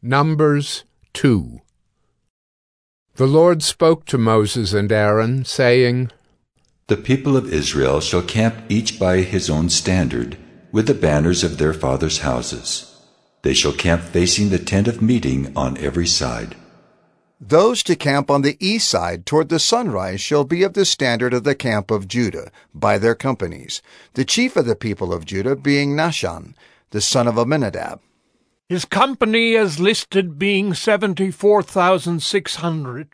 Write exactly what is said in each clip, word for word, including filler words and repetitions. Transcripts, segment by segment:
Numbers two. The Lord spoke to Moses and Aaron, saying, The people of Israel shall camp each by his own standard, with the banners of their fathers' houses. They shall camp facing the tent of meeting on every side. Those to camp on the east side toward the sunrise shall be of the standard of the camp of Judah, by their companies, the chief of the people of Judah being Nahshon, the son of Amminadab. His company as listed being seventy-four thousand six hundred.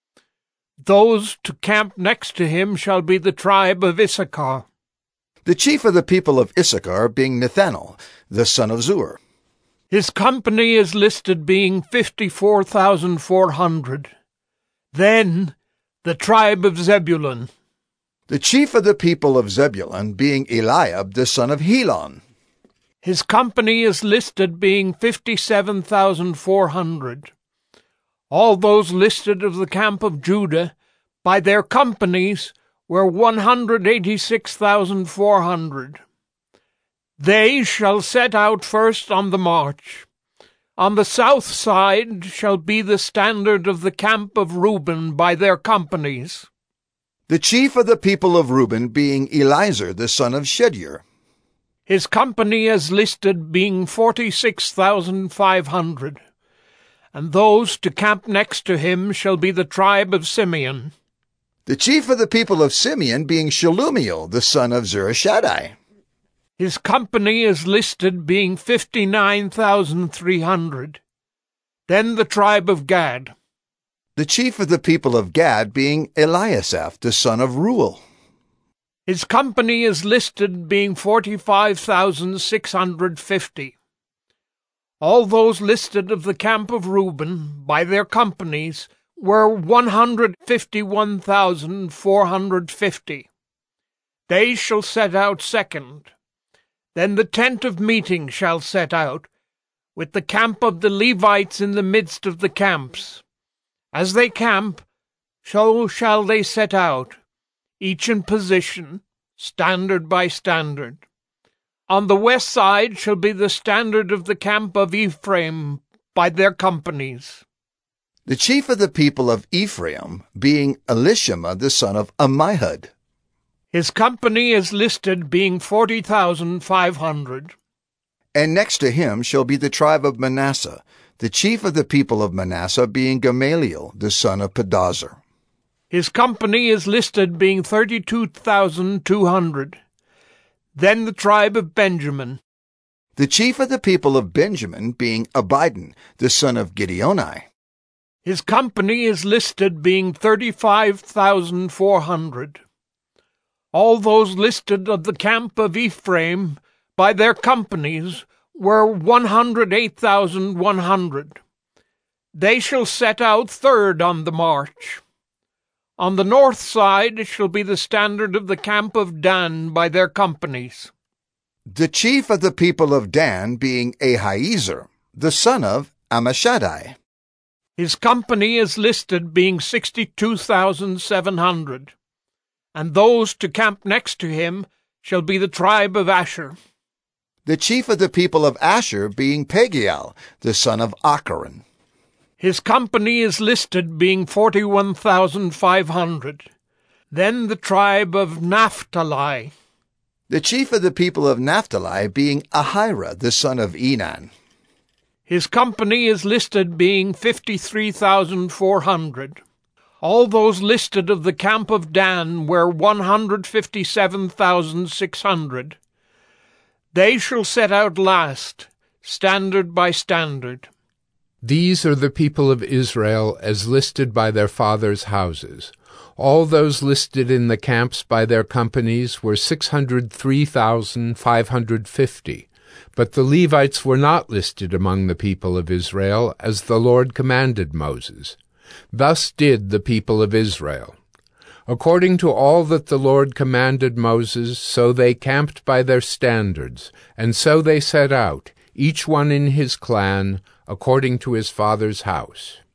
Those to camp next to him shall be the tribe of Issachar. The chief of the people of Issachar being Nethanel, the son of Zur. His company is listed being fifty-four thousand four hundred. Then the tribe of Zebulun. The chief of the people of Zebulun being Eliab, the son of Helon. His company is listed being fifty-seven thousand four hundred. All those listed of the camp of Judah by their companies were one hundred eighty-six thousand four hundred. They shall set out first on the march. On the south side shall be the standard of the camp of Reuben by their companies. The chief of the people of Reuben being Elizur, the son of Shedeur. His company as listed being forty-six thousand five hundred. And those to camp next to him shall be the tribe of Simeon. The chief of the people of Simeon being Shelumiel, the son of Zurishaddai. His company is listed being fifty-nine thousand three hundred. Then the tribe of Gad. The chief of the people of Gad being Eliasaph, the son of Reuel. His company is listed being forty-five thousand six hundred fifty. All those listed of the camp of Reuben by their companies were one hundred fifty-one thousand four hundred fifty. They shall set out second. Then the tent of meeting shall set out, with the camp of the Levites in the midst of the camps. As they camp, so shall they set out, each in position, standard by standard. On the west side shall be the standard of the camp of Ephraim by their companies. The chief of the people of Ephraim being Elishama, the son of Ammihud. His company is listed being forty thousand five hundred. And next to him shall be the tribe of Manasseh, the chief of the people of Manasseh being Gamaliel, the son of Pedazur. His company is listed being thirty-two thousand two hundred. Then the tribe of Benjamin. The chief of the people of Benjamin being Abidan, the son of Gideoni. His company is listed being thirty-five thousand four hundred. All those listed of the camp of Ephraim by their companies were one hundred eight thousand one hundred. They shall set out third on the march. On the north side shall be the standard of the camp of Dan by their companies. The chief of the people of Dan being Ahiezer, the son of Ammishaddai. His company is listed being sixty-two thousand seven hundred. And those to camp next to him shall be the tribe of Asher. The chief of the people of Asher being Pagiel, the son of Acharon. His company is listed being forty-one thousand five hundred. Then the tribe of Naphtali. The chief of the people of Naphtali being Ahira, the son of Enan. His company is listed being fifty-three thousand four hundred. All those listed of the camp of Dan were one hundred fifty-seven thousand six hundred. They shall set out last, standard by standard. These are the people of Israel as listed by their fathers' houses. All those listed in the camps by their companies were six hundred three thousand five hundred fifty. But the Levites were not listed among the people of Israel, as the Lord commanded Moses. Thus did the people of Israel. According to all that the Lord commanded Moses, so they camped by their standards, and so they set out, each one in his clan, according to his father's house.